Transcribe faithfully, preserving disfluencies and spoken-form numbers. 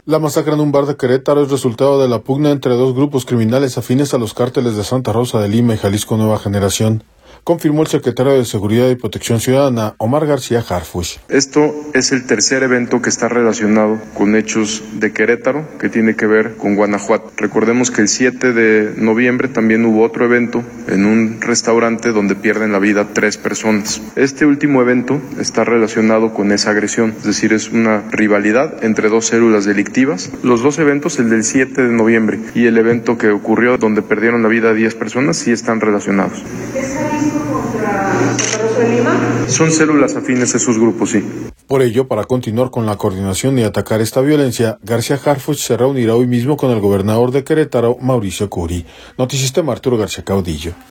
La masacre en un bar de Querétaro es resultado de la pugna entre dos grupos criminales afines a los cárteles de Santa Rosa de Lima y Jalisco Nueva Generación, confirmó el secretario de Seguridad y Protección Ciudadana, Omar García Harfuch. Esto es el tercer evento que está relacionado con hechos de Querétaro, que tiene que ver con Guanajuato. Recordemos que el siete de noviembre también hubo otro evento en un restaurante donde pierden la vida tres personas. Este último evento está relacionado con esa agresión, es decir, es una rivalidad entre dos células delictivas. Los dos eventos, el del siete de noviembre y el evento que ocurrió donde perdieron la vida diez personas, sí están relacionados. Son células afines a esos grupos, sí. Por ello, para continuar con la coordinación y atacar esta violencia, García Harfuch se reunirá hoy mismo con el gobernador de Querétaro, Mauricio Curi. Notisistema Arturo García Caudillo.